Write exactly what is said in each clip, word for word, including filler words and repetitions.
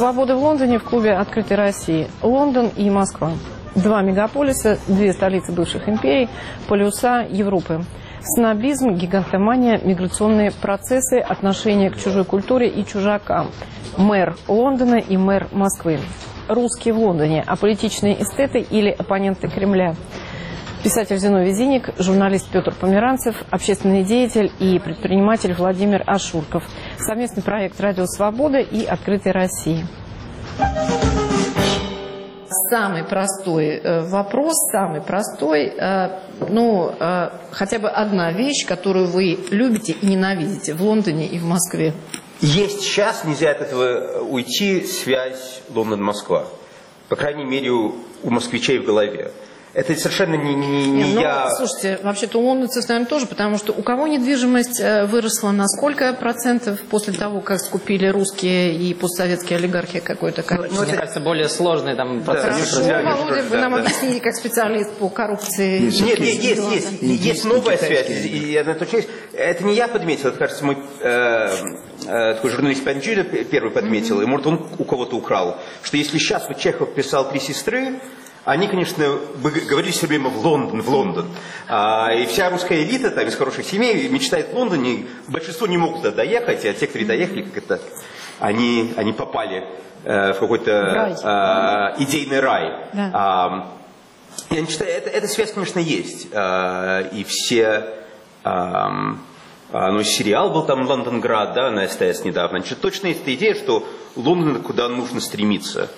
свободы в Лондоне в клубе «Открытой России». Лондон и Москва. Два мегаполиса, две столицы бывших империй, полюса Европы. Снобизм, гигантомания, миграционные процессы, отношение к чужой культуре и чужакам. Мэр Лондона и мэр Москвы. Русские в Лондоне, аполитичные эстеты или оппоненты Кремля. Писатель Зиновий Зиник, журналист Петр Померанцев, общественный деятель и предприниматель Владимир Ашурков. Совместный проект «Радио Свобода» и «Открытой России». Самый простой вопрос, самый простой, ну, хотя бы одна вещь, которую вы любите и ненавидите в Лондоне и в Москве. Есть сейчас, нельзя от этого уйти, связь Лондон-Москва. По крайней мере, у, у москвичей в голове. Это совершенно не, не, не ну, я... Слушайте, вообще-то у лондонцев, наверное, тоже, потому что у кого недвижимость выросла на сколько процентов после того, как скупили русские и постсоветские олигархи какой-то количество? Ну, мне кажется, более сложный там процесс. Хорошо, да, Володя, вы нам да, объясните, да. как специалист по коррупции. Нет, нет, есть, есть, есть, есть, есть новая связь. И одна точка есть. Это не я подметил, это, кажется, мой э, э, такой журналист Панджида первый подметил, mm-hmm. и, может, он у кого-то украл, что если сейчас вот Чехов писал «Три сестры», они, конечно, говорили все время в Лондон, в Лондон. А, и вся русская элита там, из хороших семей мечтает в Лондоне. Большинство не могут туда доехать, а те, кто доехали, как это, они, они попали э, в какой-то э, идейный рай. Да. А, я не считаю, это, эта связь, конечно, есть. А, и все... А, ну, сериал был там «Лондонград», да, на СТС недавно. Значит, точно есть эта идея, что Лондон куда нужно стремиться.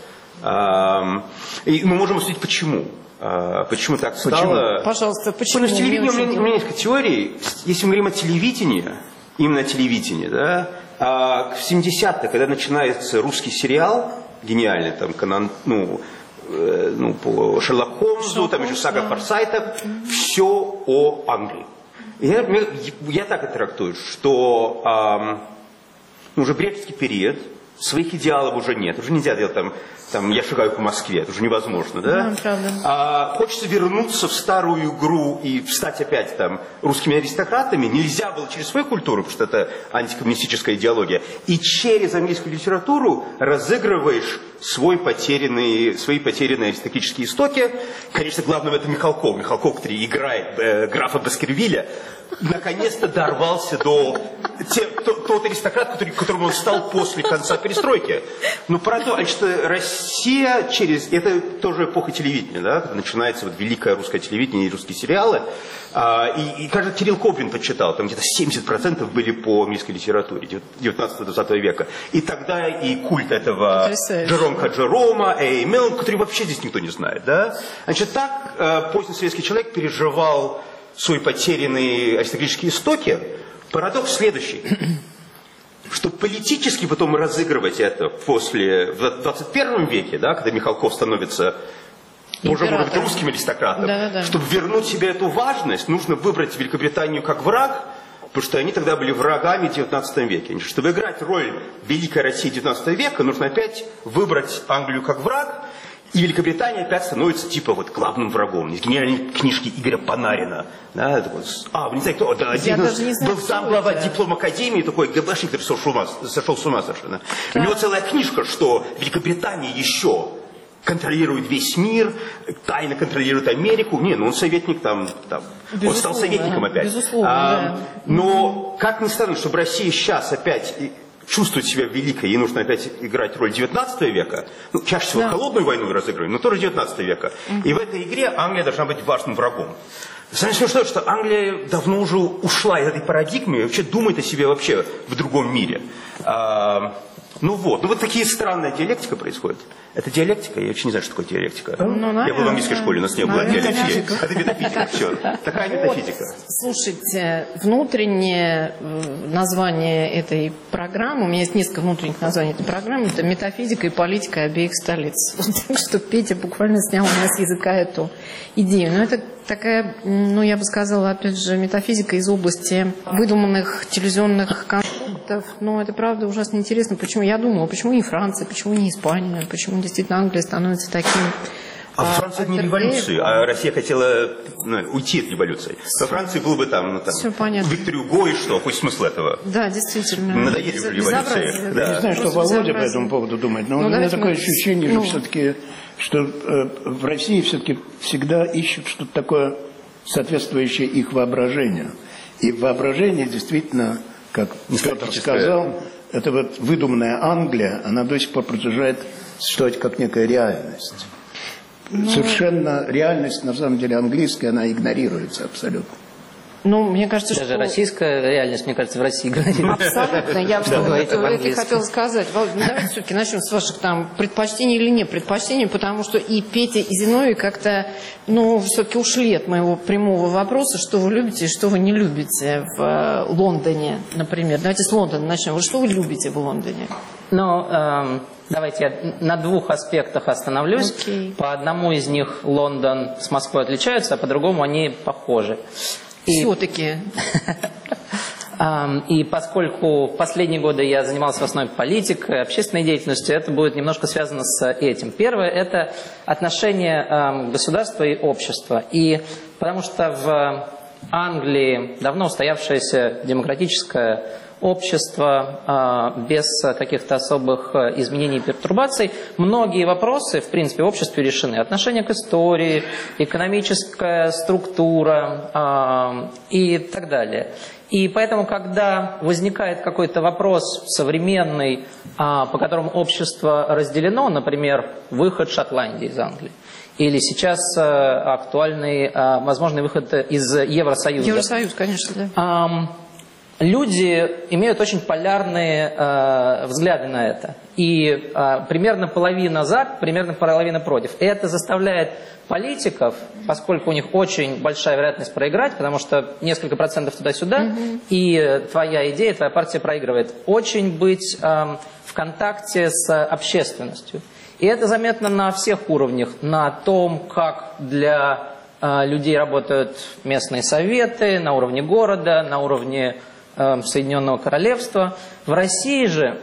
И мы можем судить, почему. Почему так стало. Почему? Пожалуйста, почему? Потому что телевидение, у меня, у меня несколько теорий. Если мы говорим о телевидении, именно телевидении, да, в семидесятых, когда начинается русский сериал, гениальный, там, Конан, ну, ну, по Шерлоку Холмсу, там еще сага Форсайтов, все о Англии. И я, я так это трактую, что ну, уже брежневский период, своих идеалов уже нет. Уже нельзя делать там, там я шагаю по Москве. Это уже невозможно, да? Да, а, хочется вернуться в старую игру и стать опять там русскими аристократами. Нельзя было через свою культуру, потому что это антикоммунистическая идеология. И через английскую литературу разыгрываешь свой потерянный, свои потерянные аристократические истоки. Конечно, главное в этом Михалков. Михалков, который играет э, графа Баскервилля, наконец-то дорвался до те, то, тот аристократ, который, которым он стал после конца перестройки. Но правда, значит, Россия через... Это тоже эпоха телевидения, да? Когда начинается вот великое русское телевидение и русские сериалы. А, и, и, кажется, Кирилл Коблин почитал, там где-то семьдесят процентов были по английской литературе девятнадцатого-двадцатого века. И тогда и культ этого Джерома Джерома, Эй Мелн, который вообще здесь никто не знает, да? Значит, так э, поздний советский человек переживал свои потерянные аристократические истоки. Парадокс следующий, что политически потом разыгрывать это после, в двадцать первом веке, да, когда Михалков становится тоже, может быть, русским аристократом, да, да. чтобы вернуть себе эту важность, нужно выбрать Великобританию как враг, потому что они тогда были врагами в девятнадцатом веке. Чтобы играть роль Великой России девятнадцатого века, нужно опять выбрать Англию как враг, и Великобритания опять становится типа вот главным врагом. Из гениальной книжки Игоря Панарина. Да, такой, а, вы не знаете, кто? Да, один был замглава диплом академии, такой ГБшник, который сошел, сошел с ума совершенно. Да. У него целая книжка, что Великобритания еще контролирует весь мир, тайно контролирует Америку. Не, ну он советник там, там он стал советником опять. Безусловно, а, да. Но как ни странно, чтобы Россия сейчас опять чувствует себя великой, ей нужно опять играть роль девятнадцатого века. Ну, чаще всего да. холодную войну разыгрываем, но тоже девятнадцатого века. Mm-hmm. И в этой игре Англия должна быть важным врагом. Самое смешное, что Англия давно уже ушла из этой парадигмы и вообще думает о себе вообще в другом мире. А, ну вот, ну вот такие странная диалектика происходит. Это диалектика? Я вообще не знаю, что такое диалектика. Ну, я был в английской школе, у нас не было диалектики. Это метафизика, все. Такая метафизика. Слушайте, внутреннее название этой программы, у меня есть несколько внутренних названий этой программы, это метафизика и политика обеих столиц. Так что Петя буквально снял у нас с языка эту идею. Но это такая, ну я бы сказала, опять же, метафизика из области выдуманных телевизионных конструктов. Но это правда ужасно интересно. Почему? Я думала, почему не Франция, почему не Испания, почему действительно Англия становится таким А во Франции не революции, а Россия хотела ну, уйти от революции. Во Франции было бы там, ну, там Все понятно. Виктор Юго и что, хоть смысл этого? Да, действительно. Надоели уже революции. Да. Не знаю, что Володя по этому поводу думает, но Ну, у меня давайте такое мы- ощущение, ну. что все-таки, что э, в России все-таки всегда ищут что-то такое, соответствующее их воображению. И воображение действительно, как Петр сказал, это вот выдуманная Англия, она до сих пор продолжает существовать как некая реальность. Совершенно реальность, на самом деле, английская, она игнорируется абсолютно. Ну, мне кажется, Даже что... российская реальность, мне кажется, в России игнорируется. Абсолютно. Я Что вот говорить это и по-английски. хотела сказать. Володя, ну, давайте все-таки начнем с ваших там предпочтений или не предпочтений, потому что и Петя, и Зиновий как-то, ну, все-таки ушли от моего прямого вопроса, что вы любите и что вы не любите в э, Лондоне, например. Давайте с Лондона начнем. Вот что вы любите в Лондоне? Ну, эм, давайте я на двух аспектах остановлюсь. Окей. По одному из них Лондон с Москвой отличаются, а по другому они похожи. И- Все-таки. Ам, И поскольку в последние годы я занимался в основном политикой, общественной деятельностью, это будет немножко связано с этим. Первое – это отношение ам, государства и общества. И потому что в Англии давно устоявшееся демократическое общество, а, без каких-то особых а, изменений и пертурбаций, многие вопросы, в принципе, в обществе решены. Отношение к истории, экономическая структура а, и так далее. И поэтому, когда возникает какой-то вопрос современный, а, по которому общество разделено, например, выход Шотландии из Англии, или сейчас а, актуальный, а, возможный выход из Евросоюза. Евросоюз, конечно, да. Ам, Люди имеют очень полярные э, взгляды на это. И э, примерно половина за, примерно половина против. И это заставляет политиков, поскольку у них очень большая вероятность проиграть, потому что несколько процентов туда-сюда, mm-hmm. и твоя идея, твоя партия проигрывает, очень быть э, в контакте с общественностью. И это заметно на всех уровнях. На том, как для э, людей работают местные советы, на уровне города, на уровне Соединенного Королевства. В России же,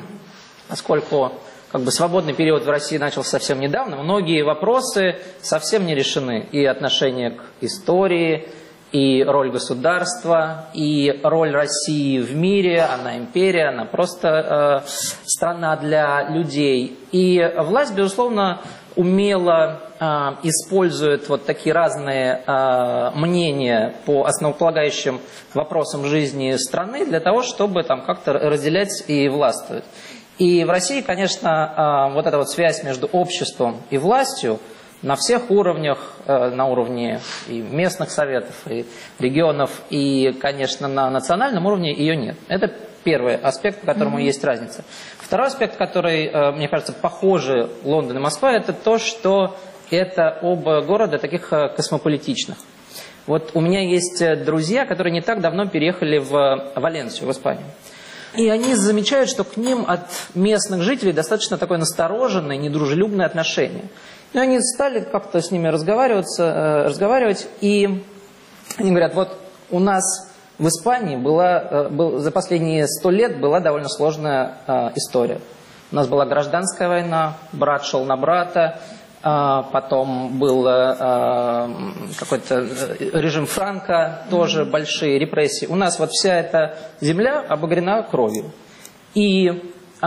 поскольку как бы свободный период в России начался совсем недавно, многие вопросы совсем не решены. И отношение к истории, и роль государства, и роль России в мире. Она империя, она просто э, страна для людей. И власть, безусловно, умело э, использует вот такие разные э, мнения по основополагающим вопросам жизни страны для того, чтобы там как-то разделять и властвовать. И в России, конечно, э, вот эта вот связь между обществом и властью на всех уровнях, э, на уровне и местных советов, и регионов, и, конечно, на национальном уровне ее нет. Это первый аспект, по которому mm-hmm. есть разница. Второй аспект, который, мне кажется, похожи Лондон и Москва, это то, что это оба города таких космополитичных. Вот у меня есть друзья, которые не так давно переехали в Валенсию, в Испанию. И они замечают, что к ним от местных жителей достаточно такое настороженное, недружелюбное отношение. И они стали как-то с ними разговариваться, разговаривать, и они говорят, вот у нас в Испании была, был, за последние сто лет была довольно сложная э, история. У нас была гражданская война, брат шел на брата, э, потом был э, какой-то режим Франко, тоже большие репрессии. У нас вот вся эта земля обогрена кровью. И, э,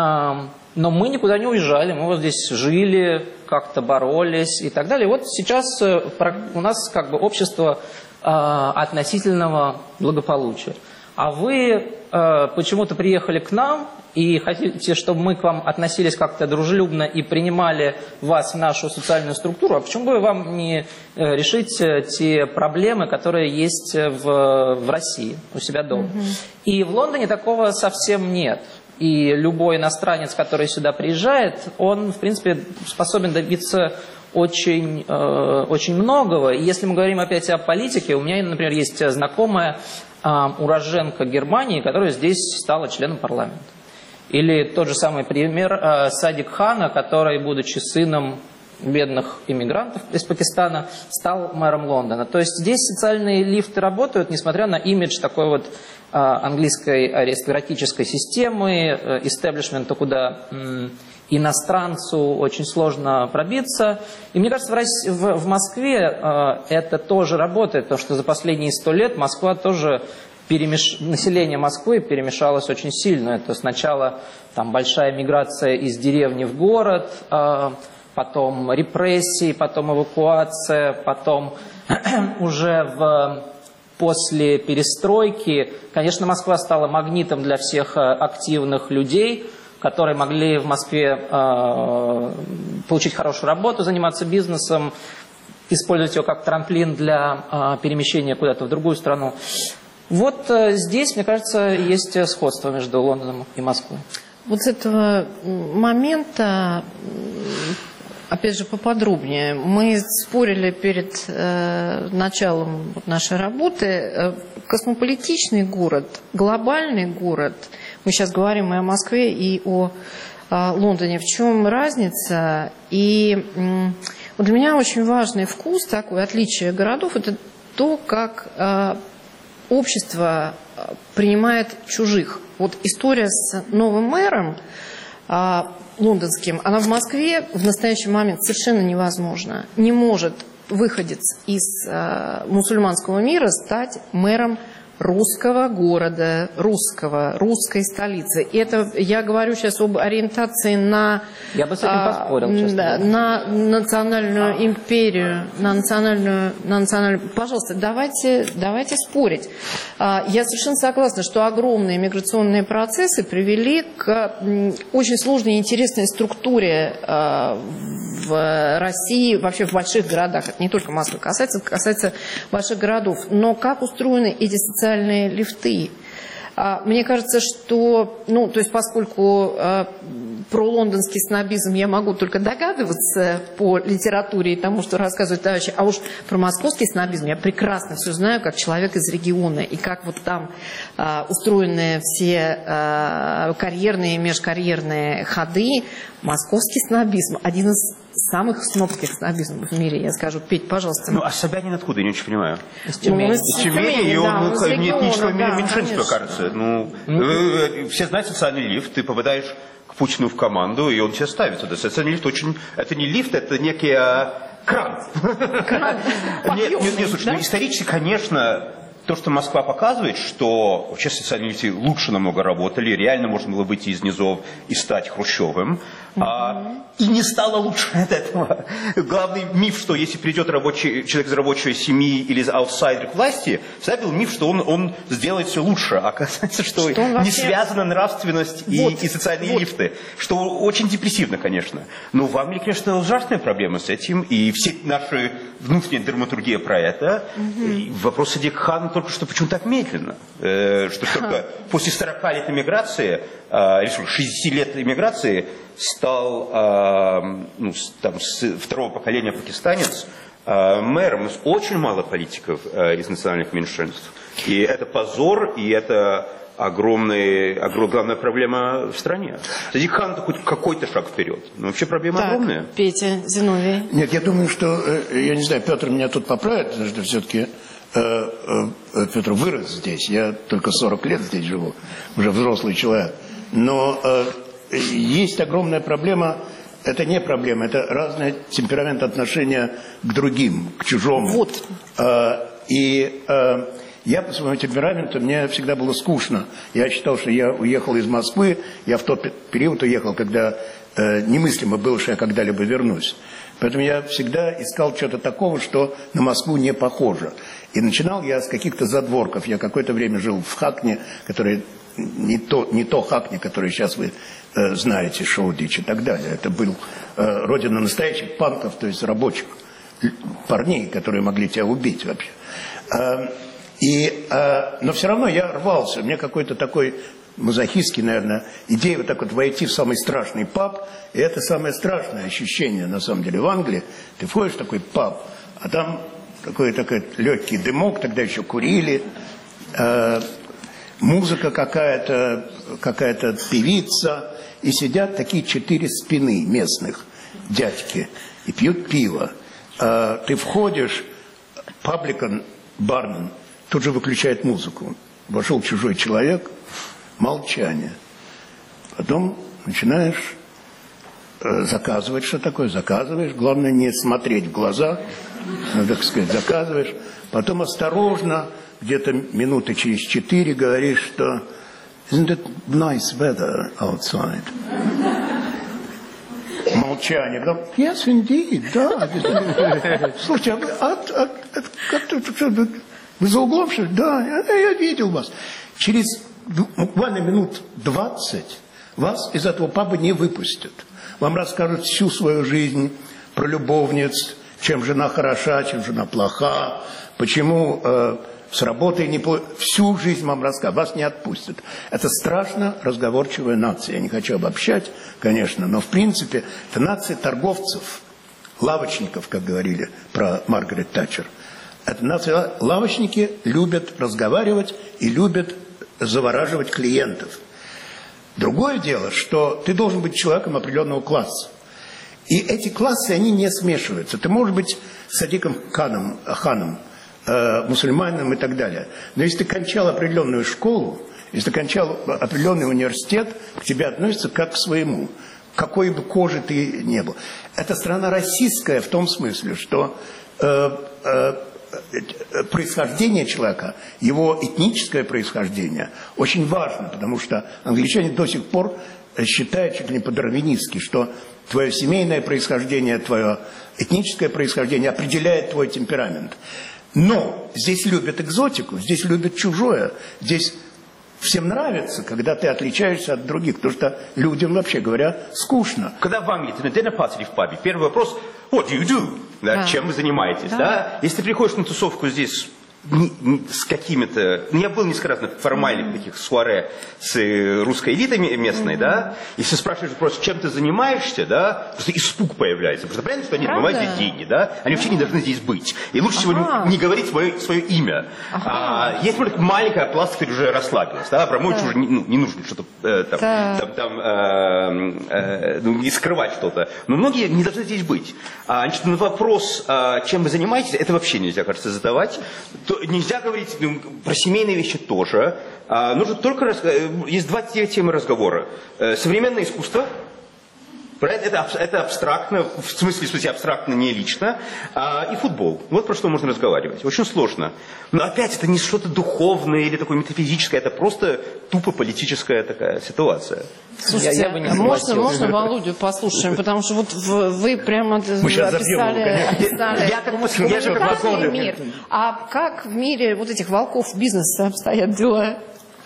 но мы никуда не уезжали, мы вот здесь жили, как-то боролись и так далее. Вот сейчас э, у нас как бы общество относительного благополучия. А вы э, почему-то приехали к нам и хотите, чтобы мы к вам относились как-то дружелюбно и принимали вас в нашу социальную структуру. А почему бы вам не э, решить те проблемы, которые есть в, в России, у себя дома? Mm-hmm. И в Лондоне такого совсем нет. И любой иностранец, который сюда приезжает, он, в принципе, способен добиться очень, э, очень многого. И если мы говорим опять о политике, у меня, например, есть знакомая э, уроженка Германии, которая здесь стала членом парламента. Или тот же самый пример э, Садик Хана, который, будучи сыном бедных иммигрантов из Пакистана, стал мэром Лондона. То есть здесь социальные лифты работают, несмотря на имидж такой вот английской аристократической системы, истеблишмента, куда иностранцу очень сложно пробиться. И мне кажется, в, России, в, в Москве э, это тоже работает, потому что за последние сто лет Москва тоже, перемеш... население Москвы перемешалось очень сильно. Это сначала там, большая миграция из деревни в город, э, потом репрессии, потом эвакуация, потом уже в... после перестройки, конечно, Москва стала магнитом для всех активных людей, которые могли в Москве э, получить хорошую работу, заниматься бизнесом, использовать его как трамплин для э, перемещения куда-то в другую страну. Вот э, здесь, мне кажется, есть сходство между Лондоном и Москвой. Вот с этого момента, опять же, поподробнее. Мы спорили перед э, началом нашей работы. Космополитичный город, глобальный город. Мы сейчас говорим и о Москве, и о, о Лондоне. В чем разница? И э, вот для меня очень важный вкус, такое отличие городов, это то, как э, общество принимает чужих. Вот история с новым мэром э, лондонским, она в Москве в настоящий момент совершенно невозможна. Не может выходец из э, мусульманского мира стать мэром русского города, русского, русской столицы. И это я говорю сейчас об ориентации на, я бы с этим поспорил, а, на национальную империю, на национальную, на национальную. Пожалуйста, давайте, давайте спорить. А, я совершенно согласна, что огромные миграционные процессы привели к очень сложной и интересной структуре а, в России, вообще в больших городах. Это не только Москвы касается, это касается больших городов. Но как устроены эти социальные социальные лифты. Мне кажется, что, ну, то есть поскольку э, про лондонский снобизм я могу только догадываться по литературе и тому, что рассказывают товарищи, а уж про московский снобизм я прекрасно все знаю, как человек из региона, и как вот там э, устроены все э, карьерные и межкарьерные ходы. Московский снобизм один из самых снобских снобизмов в мире, я скажу. Петь, пожалуйста. Ну, а Собянин откуда? Я не очень понимаю. Из Тюмени. Ну, Из Тюмени, и он, да, ну, он нет региона, ничего да, меньшинства, конечно. кажется. Ну, mm-hmm. Все знают социальный лифт, ты попадаешь к Путину в команду, и он тебя ставит сюда. Социальный лифт очень... Это не лифт, это некий а, кран. Кран. Нет, нет, нет, слушай, ну, исторически, конечно... То, что Москва показывает, что вообще социальные лифты лучше намного работали, реально можно было выйти из низов и стать Хрущевым, mm-hmm. а, и не стало лучше от этого. Главный миф, что если придет рабочий, человек из рабочей семьи или из аутсайдер к власти, всегда был миф, что он, он сделает все лучше. А оказывается, что, что вообще... не связана нравственность вот, и, и социальные вот. лифты. Что очень депрессивно, конечно. Но в Америке, конечно, ужасная проблема с этим, и все наши внутренняя драматургия про это. Mm-hmm. Вопрос идет к Хану только что почему так медленно. Э, что только после сорока лет иммиграции, э, или шестидесяти лет иммиграции, стал э, ну, там, с второго поколения пакистанец э, мэром. Очень мало политиков э, из национальных меньшинств. И это позор, и это огромная, огромная главная проблема в стране. Таджик Хан хоть какой-то шаг вперед. Но вообще проблема так, огромная. Петя, Зиновий. Нет, я думаю, что, я не знаю, Петр меня тут поправит, потому что все-таки Петр вырос здесь. Я только сорок лет здесь живу, уже взрослый человек. Но э, есть огромная проблема. Это не проблема, это разный темперамент отношения к другим, к чужому. Вот. Э, и э, я по своему темпераменту, мне всегда было скучно. Я считал, что я уехал из Москвы. Я в тот период уехал, когда э, немыслимо было, что я когда-либо вернусь. Поэтому я всегда искал что-то такого, что на Москву не похоже. И начинал я с каких-то задворков. Я какое-то время жил в Хакне, который не то, не то Хакне, которое сейчас вы э, знаете, Шоудич и так далее. Это был э, родина настоящих панков, то есть рабочих парней, которые могли тебя убить вообще. Э, и, э, но все равно я рвался. У меня какой-то такой мазохистский, наверное, идея вот так вот войти в самый страшный паб. И это самое страшное ощущение, на самом деле, в Англии. Ты входишь в такой паб, а там такой, такой легкий дымок, тогда еще курили, э, музыка какая-то, какая-то певица, и сидят такие четыре спины местных дядьки и пьют пиво. Э, ты входишь, пабликан, бармен тут же выключает музыку. Вошел чужой человек, молчание. Потом начинаешь заказывать, что такое, заказываешь. Главное не смотреть в глаза, так сказать, заказываешь. Потом осторожно, где-то минуты через четыре говоришь, что «Isn't it nice weather outside?» Молчание. Потом, «Yes, indeed, да». Слушайте, а вы, а, а, а, как, что, вы за углом, что ли? Да, я, я видел вас. Через буквально минут двадцать вас из этого паба не выпустят. Вам расскажут всю свою жизнь про любовниц, чем жена хороша, чем жена плоха, почему э, с работой не... Всю жизнь вам расскажут, вас не отпустят. Это страшно разговорчивая нация. Я не хочу обобщать, конечно, но в принципе это нация торговцев, лавочников, как говорили про Маргарет Тэтчер. Это нация... Лавочники любят разговаривать и любят завораживать клиентов. Другое дело, что ты должен быть человеком определенного класса. И эти классы, они не смешиваются. Ты можешь быть Садиком Ханом, ханом э, мусульманином и так далее. Но если ты кончал определенную школу, если ты кончал определенный университет, к тебе относятся как к своему. Какой бы кожи ты ни был. Это страна российская в том смысле, что... Э, э, происхождение человека, его этническое происхождение очень важно, потому что англичане до сих пор считают чуть ли не по-дарвинистски, что твое семейное происхождение, твое этническое происхождение определяет твой темперамент. Но здесь любят экзотику, здесь любят чужое, здесь всем нравится, когда ты отличаешься от других, потому что людям, вообще говоря, скучно. Когда в Англии ты на dinner-парти или в пабе, первый вопрос – what do you do? Да, да. Чем вы занимаетесь? Да. Да? Если ты приходишь на тусовку здесь не, не, с какими-то... Я был несколько раз на формальных mm-hmm. таких суаре с русской элитой местной, mm-hmm. да? Если спрашиваешь вопрос, чем ты занимаешься, да, просто испуг появляется. Потому что понятно, что они отмывают здесь деньги, да? Они вообще не должны здесь быть. И лучше всего ага. не говорить свое, свое имя. Ага. А, есть, может, маленькая пласт, которая уже расслабилась, да? Абрамович да. уже не, ну, не нужно что-то э, там, да. там, там э, э, ну, не скрывать что-то. Но многие не должны здесь быть. А, значит, на вопрос, а, чем вы занимаетесь, это вообще нельзя, кажется, задавать. То, нельзя говорить ну, про семейные вещи тоже. А, нужно только... Есть два темы разговора. Современное искусство. Это, это абстрактно, в смысле, в смысле абстрактно, не лично. А, и футбол. Вот про что можно разговаривать. Очень сложно. Но опять это не что-то духовное или такое метафизическое. Это просто тупо политическая такая ситуация. Слушайте, я, я бы не можно, можно Володю послушаем? Потому что вот вы прямо описали, описали я как мир. А как в мире вот этих волков бизнеса обстоят дела?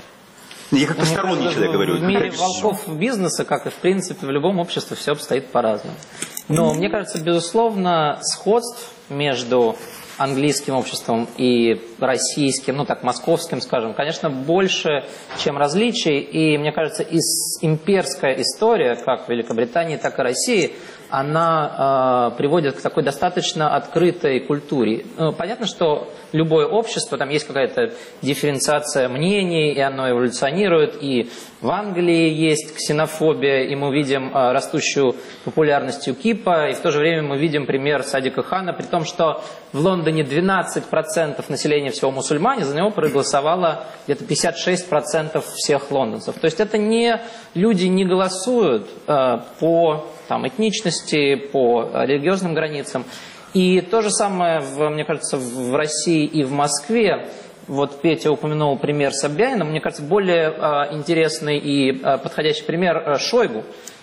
Я как посторонний человек говорю. В мире волков бизнеса, как и в принципе в любом обществе, все обстоит по-разному. Но мне кажется, безусловно, сходств между английским обществом и российским, ну так, московским, скажем, конечно, больше, чем различий. И мне кажется, имперская история, как в Великобритании, так и России, она э, приводит к такой достаточно открытой культуре. Ну, понятно, что любое общество, там есть какая-то дифференциация мнений, и оно эволюционирует, и в Англии есть ксенофобия, и мы видим э, растущую популярность ЮКИПа, и в то же время мы видим пример Садика Хана, при том, что в Лондоне двенадцать процентов населения всего мусульмане, за него проголосовало где-то пятьдесят шесть процентов всех лондонцев. То есть это не люди не голосуют э, по там, этничности, по религиозным границам. И то же самое, в, мне кажется, в России и в Москве. Вот Петя упомянул пример Собянина. Мне кажется, более э, интересный и э, подходящий пример э, Шойгу.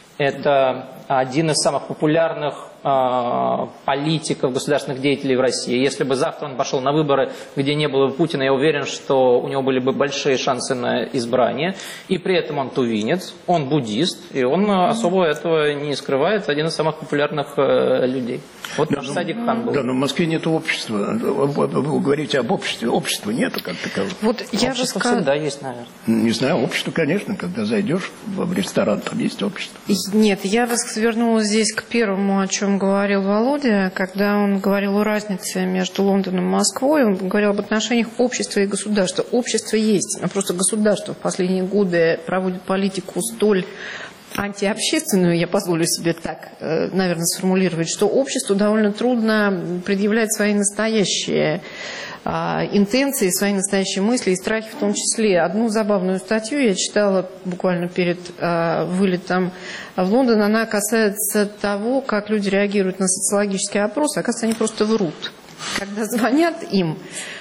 Это один из самых популярных э, политиков, государственных деятелей в России. Если бы завтра он пошел на выборы, где не было бы Путина, я уверен, что у него были бы большие шансы на избрание. И при этом он тувинец, он буддист, и он особо этого не скрывает. Один из самых популярных э, людей. Вот наш Садик Хан был. Да, но в Москве нет общества. Вы говорите об обществе. Общества нету как такового. Вот я же скажу... всегда есть, наверное. Не знаю, общество, конечно. Когда зайдешь в ресторан, там есть общество. Нет, я бы вернулась здесь к первому, о чем говорил Володя, когда он говорил о разнице между Лондоном и Москвой. Он говорил об отношениях общества и государства. Общество есть, но просто государство в последние годы проводит политику столь антиобщественную, я позволю себе так, наверное, сформулировать, что обществу довольно трудно предъявлять свои настоящие интенции, свои настоящие мысли и страхи в том числе. Одну забавную статью я читала буквально перед вылетом в Лондон. Она касается того, как люди реагируют на социологические опросы. Оказывается, они просто врут. Когда звонят им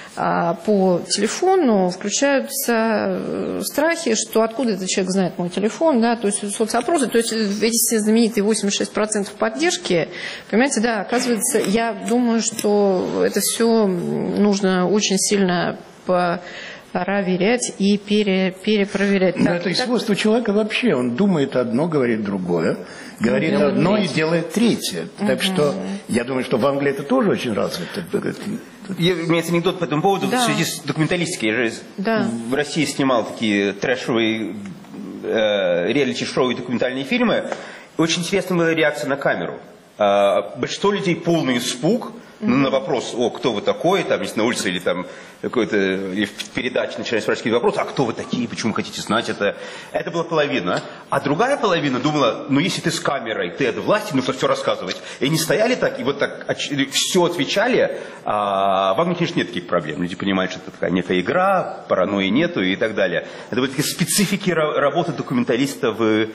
по телефону, включаются страхи, что откуда этот человек знает мой телефон, да, то есть соцопросы, то есть эти все знаменитые восемьдесят шесть процентов поддержки, понимаете, да, оказывается, я думаю, что это все нужно очень сильно проверять и пере, перепроверять. Но так, это и так... свойство человека вообще, он думает одно, говорит другое, говорит делает одно третье. и делает третье. Так угу. что я думаю, что в Англии это тоже очень развито. Я, у меня есть анекдот по этому поводу, да. В связи с документалистикой. Я же да. в России снимал такие трэшевые э, реалити-шоу и документальные фильмы. Очень интересная была реакция на камеру. Э, большинство людей полный испуг. Ну, на вопрос, о, кто вы такой, там, если на улице или там какой-то, или в передаче начинают спрашивать вопрос, а кто вы такие, почему хотите знать это? Это была половина. А другая половина думала, ну, если ты с камерой, ты от власти, нужно все рассказывать. И они стояли так, и вот так все отвечали. А в Англии, конечно, нет таких проблем. Люди понимают, что это такая некая игра, паранойи нету и так далее. Это вот такие специфики работы документалиста в,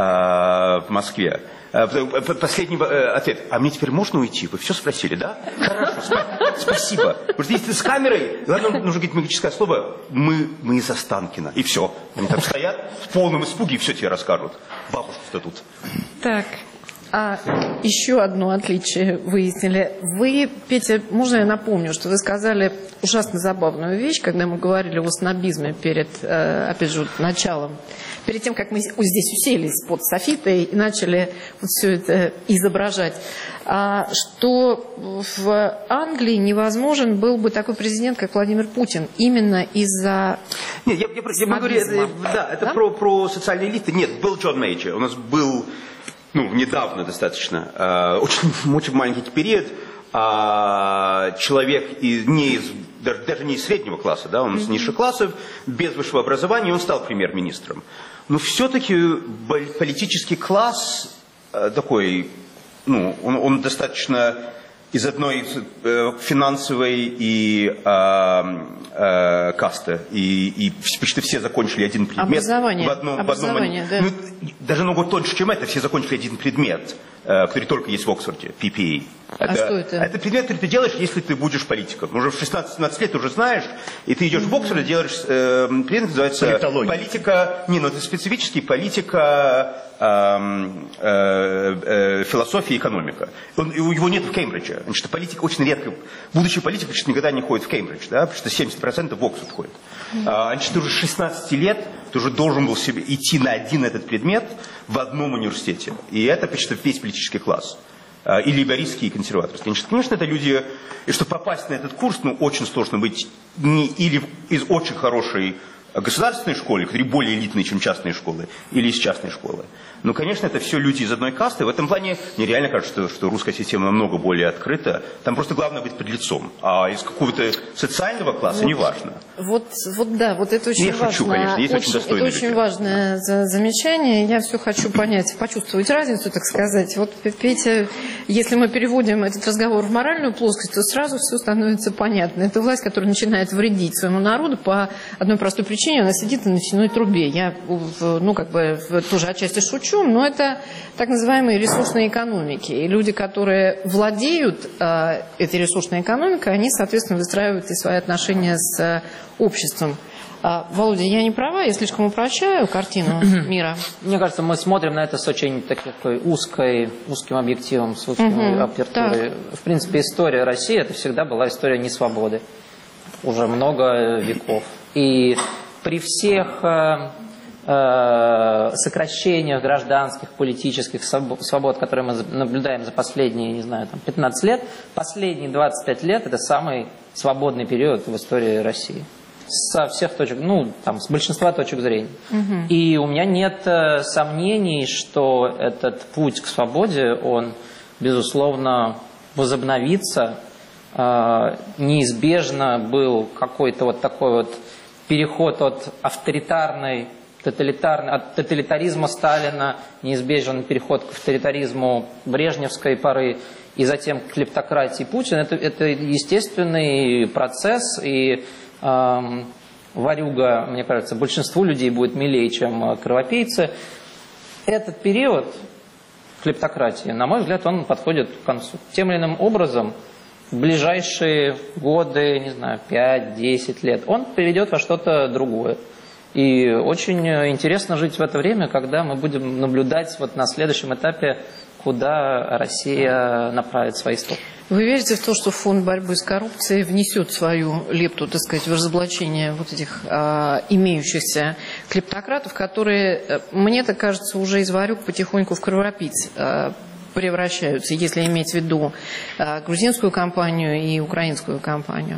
в Москве. Последний ответ. А мне теперь можно уйти? Вы все спросили, да? Хорошо, спасибо. Потому что если ты с камерой, главное, нужно говорить магическое слово, мы, мы из Останкина. И все. Они там стоят в полном испуге и все тебе расскажут. Бабушка-то тут. Так. А еще одно отличие выяснили. Вы, Петя, можно я напомню, что вы сказали ужасно забавную вещь, когда мы говорили о снобизме перед, опять же, началом. Перед тем, как мы здесь уселись под софитой и начали вот все это изображать, что в Англии невозможен был бы такой президент, как Владимир Путин, именно из-за... Нет, я, я, я могу говорить, да, это да? Про, про социальные элиты. Нет, был Джон Мейджор, у нас был... Ну, недавно достаточно, очень, очень маленький период, человек из, не из, даже, даже не из среднего класса, да, он из низших классов, без высшего образования, он стал премьер-министром. Но все-таки политический класс такой, ну, он, он достаточно из одной э, финансовой и э, э, касты, и, и почти все закончили один предмет. Образование. В одном, Образование, в одном, да. Ну, даже много тоньше, чем это, все закончили один предмет, э, который только есть в Оксфорде, пи пи эй. Это, а что это? Это предмет, который ты делаешь, если ты будешь политиком. Уже в шестнадцать-семнадцать лет ты уже знаешь, и ты идешь mm-hmm. в Оксфорд, делаешь э, предмет, называется политика, не, ну это специфический политика, э, э, э, философия и экономика. Он, его нет в Кембридже. Значит, политика очень редко, будущий политик почти никогда не ходит в Кембридж, да, потому что семьдесят процентов в Оксфорд ходит. Mm-hmm. А, значит, ты уже с шестнадцати лет, ты уже должен был себе идти на один этот предмет в одном университете. И это почти весь политический класс. И лейбористские, и консерваторские. Значит, конечно, это люди, и чтобы попасть на этот курс, ну, очень сложно быть не, или из очень хорошей государственной школы, которые более элитные, чем частные школы, или из частной школы. Но, конечно, это все люди из одной касты. В этом плане мне реально кажется, что, что русская система намного более открыта. Там просто главное быть пред лицом. А из какого-то социального класса вот, неважно. Вот, вот да, вот это очень я важно. шучу, конечно, есть очень, очень достойные Это люди. очень важное замечание. Я все хочу понять, почувствовать разницу, так сказать. Вот, Петя, если мы переводим этот разговор в моральную плоскость, то сразу все становится понятно. Это власть, которая начинает вредить своему народу по одной простой причине. Она сидит на нефтяной трубе. Я, ну, как бы, тоже отчасти шучу, но это так называемые ресурсные экономики. И люди, которые владеют э, этой ресурсной экономикой, они, соответственно, выстраивают и свои отношения с э, обществом. А, Володя, я не права, я слишком упрощаю картину мира. Мне кажется, мы смотрим на это с очень такой узкой, узким объективом, с узкой угу, апертурой. Так. В принципе, история России – это всегда была история несвободы. Уже много веков. И при всех э, э, сокращениях гражданских, политических свобод, которые мы наблюдаем за последние, не знаю, там, пятнадцать лет, последние двадцать пять лет – это самый свободный период в истории России. Со всех точек, ну, там, с большинства точек зрения. Угу. И у меня нет э, сомнений, что этот путь к свободе, он, безусловно, возобновится. Э, неизбежно был какой-то вот такой вот переход от авторитарной тоталитарный, от тоталитаризма Сталина неизбежен переход к авторитаризму брежневской поры и затем к клептократии Путина. Это, это естественный процесс, и эм, ворюга, мне кажется, большинству людей будет милее, чем кровопийцы. Этот период клептократии, на мой взгляд, он подходит к концу. Тем или иным образом, в ближайшие годы, не знаю, пять-десять лет, он приведет во что-то другое. И очень интересно жить в это время, когда мы будем наблюдать вот на следующем этапе, куда Россия направит свои стопы. Вы верите в то, что фонд борьбы с коррупцией внесет свою лепту, так сказать, в разоблачение вот этих а, имеющихся клептократов, которые, мне так кажется, уже из ворюг потихоньку в кровопийц а, превращаются, если иметь в виду а, грузинскую кампанию и украинскую кампанию?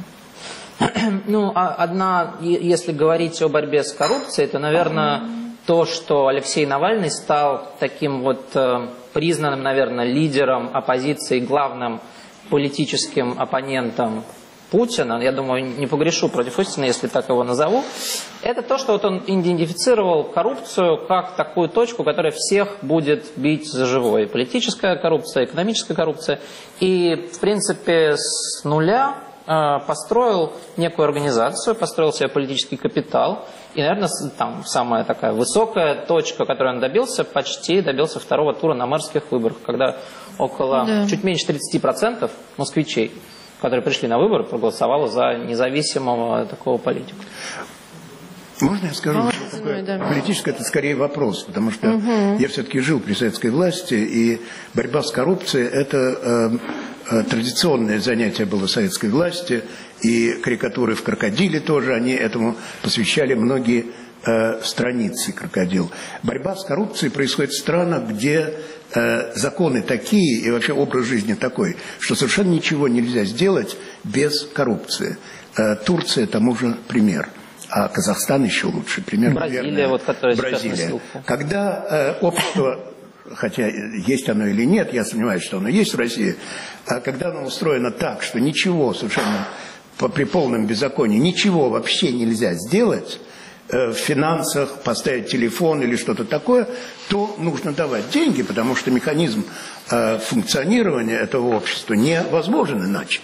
Ну, одна, если говорить о борьбе с коррупцией, то, наверное, то, что Алексей Навальный стал таким вот э, признанным, наверное, лидером оппозиции, главным политическим оппонентом Путина, я думаю, не погрешу против истины, если так его назову, это то, что вот он идентифицировал коррупцию как такую точку, которая всех будет бить за живое. Политическая коррупция, экономическая коррупция. И, в принципе, с нуля построил некую организацию, построил себе политический капитал. И, наверное, там самая такая высокая точка, которой он добился, почти добился второго тура на мэрских выборах, когда около да. чуть меньше тридцати процентов москвичей, которые пришли на выборы, проголосовало за независимого такого политика. Можно я скажу, что такое да. политическое, это скорее вопрос, потому что угу. я все-таки жил при советской власти, и борьба с коррупцией – это э, э, традиционное занятие было советской власти, и карикатуры в «Крокодиле» тоже, они этому посвящали многие э, страницы «Крокодил». Борьба с коррупцией происходит в странах, где э, законы такие, и вообще образ жизни такой, что совершенно ничего нельзя сделать без коррупции. Э, Турция тому же пример. А Казахстан еще лучше. Пример, Бразилия, наверное, вот, которая Бразилия. Когда э, общество, хотя есть оно или нет, я сомневаюсь, что оно есть в России, а когда оно устроено так, что ничего совершенно по, при полном беззаконии, ничего вообще нельзя сделать, э, в финансах, поставить телефон или что-то такое, то нужно давать деньги, потому что механизм э, функционирования этого общества невозможен иначе.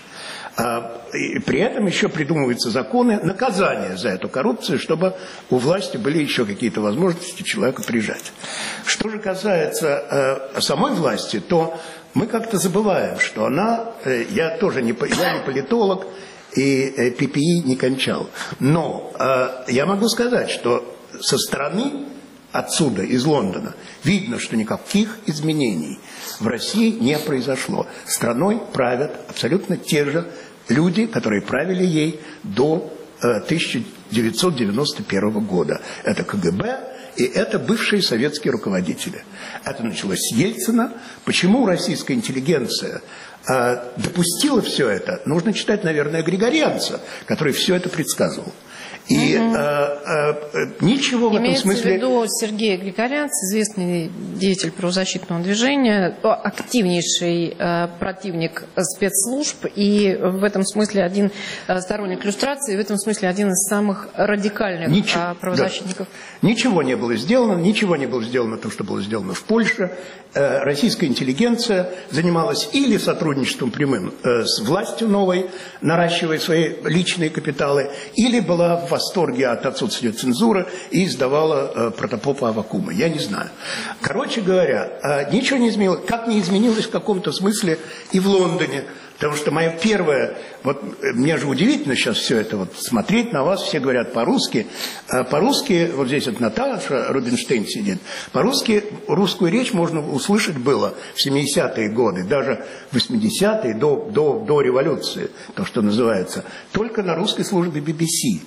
И при этом еще придумываются законы наказания за эту коррупцию, чтобы у власти были еще какие-то возможности человека прижать. Что же касается э, самой власти, то мы как-то забываем, что она, э, я тоже не, я не политолог и э, пи пи и не кончал, но э, я могу сказать, что со стороны отсюда, из Лондона, видно, что никаких изменений в России не произошло. Страной правят абсолютно те же люди, которые правили ей до э, тысяча девятьсот девяносто первого года. Это ка гэ бэ и это бывшие советские руководители. Это началось с Ельцина. Почему российская интеллигенция э, допустила все это? Нужно читать, наверное, Григорянца, который все это предсказывал. И угу. э, э, ничего в Имеется этом смысле... в виду Сергей Григорянц, известный деятель правозащитного движения, активнейший э, противник спецслужб и в этом смысле один э, сторонник люстрации, и в этом смысле один из самых радикальных ничего, э, правозащитников. Да. Ничего не было сделано, ничего не было сделано то, что было сделано в Польше. Э, российская интеллигенция занималась или сотрудничеством прямым э, с властью новой, наращивая свои личные капиталы, или была в восторге от отсутствия цензуры и издавала э, протопопа Аввакума. Я не знаю. Короче говоря, э, ничего не изменилось. Как не изменилось в каком-то смысле и в Лондоне. Потому что мое первое, вот мне же удивительно сейчас все это вот смотреть на вас, все говорят по-русски. А по-русски, вот здесь вот Наташа Рубинштейн сидит, по-русски русскую речь можно услышать было в семидесятые годы, даже в восьмидесятые, до, до, до революции, то, что называется, только на русской службе би би си.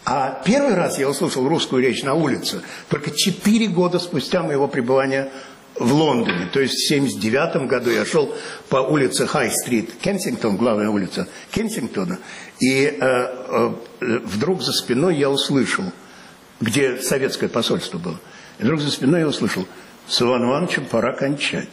А первый раз я услышал русскую речь на улице только четыре года спустя моего пребывания в Лондоне. То есть в семьдесят девятом году я шел по улице Хай-стрит, Кенсингтон, главная улица Кенсингтона, и э, э, вдруг за спиной я услышал, где советское посольство было, и вдруг за спиной я услышал: с Иваном Ивановичем пора кончать.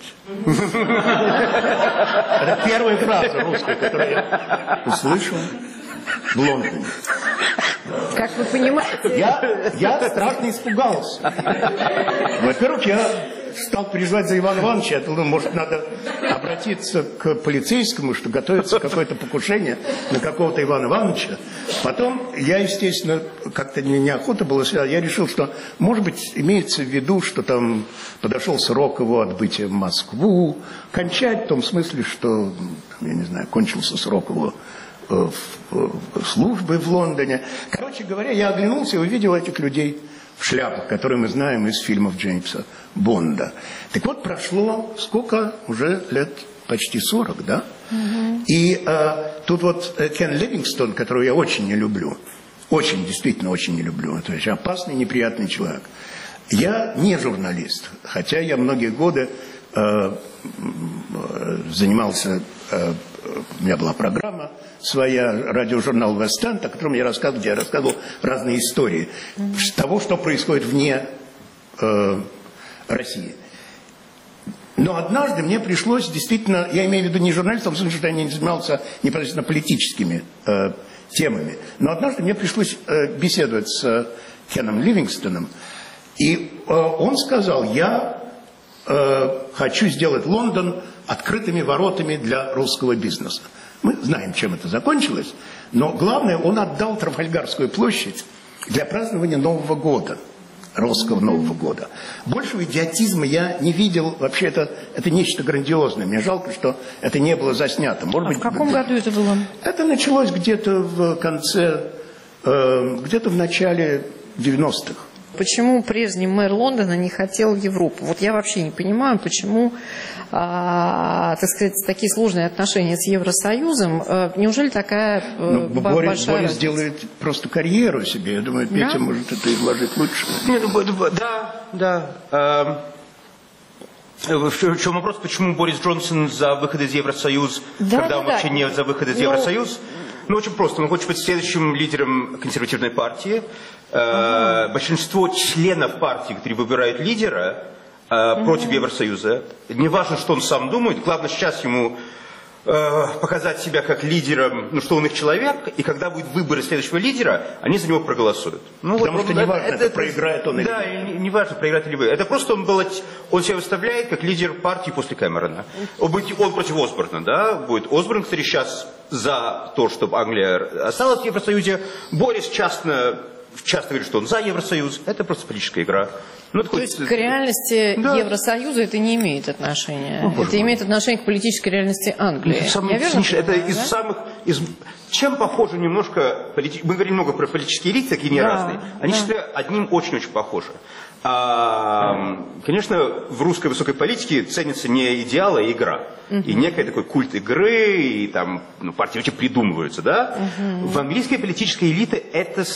Это первая фраза русская, которую я услышал в Лондоне. Как вы понимаете... Я, я страшно испугался. Во-первых, я стал переживать за Ивана Ивановича. Я думал, может, надо обратиться к полицейскому, что готовится какое-то покушение на какого-то Ивана Ивановича. Потом я, естественно, как-то не, неохота было, я решил, что, может быть, имеется в виду, что там подошел срок его отбытия в Москву, кончать в том смысле, что, я не знаю, кончился срок его в, в службы в Лондоне. Короче говоря, я оглянулся и увидел этих людей в шляпах, которые мы знаем из фильмов Джеймса Бонда. Так вот, прошло сколько? Уже лет почти сорок, да? Угу. И э, тут вот Кен Ливингстон, которого я очень не люблю, очень, действительно очень не люблю, это очень опасный, неприятный человек. Я не журналист, хотя я многие годы э, занимался, э, у меня была программа своя, радиожурнал «Вест-Энд», о котором я рассказывал, где я рассказывал разные истории mm-hmm. того, что происходит вне э, России. Но однажды мне пришлось действительно, я имею в виду не журналистом, в смысле, что я не занимался непосредственно политическими э, темами, но однажды мне пришлось э, беседовать с э, Кеном Ливингстоном, и э, он сказал, я э, хочу сделать Лондон открытыми воротами для русского бизнеса. Мы знаем, чем это закончилось, но главное, он отдал Трафальгарскую площадь для празднования Нового года, русского Нового года. Большего идиотизма я не видел, вообще это, это нечто грандиозное. Мне жалко, что это не было заснято. Может а быть, в каком году это было? Это началось где-то в конце, э, где-то в начале девяностых. Почему прежний мэр Лондона не хотел в Европу? Вот я вообще не понимаю, почему, а, так сказать, такие сложные отношения с Евросоюзом. А, неужели такая ну, б- Борис, большая Борис разница? делает просто карьеру себе. Я думаю, Петя да? может это и вложить лучше. Да, да. В чем вопрос, почему Борис Джонсон за выход из Евросоюза, да, когда да, он да. вообще не за выход из ну... Евросоюза? Ну, очень просто. Он хочет быть следующим лидером консервативной партии. Ага. Большинство членов партии, которые выбирают лидера ага. против Евросоюза, не важно, что он сам думает, главное сейчас ему показать себя как лидером, ну что он их человек, и когда будет выбор следующего лидера, они за него проголосуют. Ну, Потому вот, что это, не важно, это, это проиграет он или да, нет. Да, не, не важно, проиграет или вы. Это просто он, был, он себя выставляет как лидер партии после Кэмерона. Он, будет, он против Осборна, да, будет. Осборн, кстати, сейчас за то, чтобы Англия осталась в Евросоюзе. Борис частно, часто говорит, что он за Евросоюз. Это просто политическая игра. Ну, то есть к реальности да. Евросоюза это не имеет отношения. Ну, это имеет отношение к политической реальности Англии. Это, самый, верно это понимаю, из да? самых... Из, чем похожи немножко... Полити... Мы говорим много про политические элиты, такие не да, разные. Они да. считают, одним очень-очень похожи. А, конечно, в русской высокой политике ценится не идеал, а игра. Uh-huh. И некий такой культ игры, и там ну, партии вообще придумываются, да? Uh-huh. В английской политической элите это...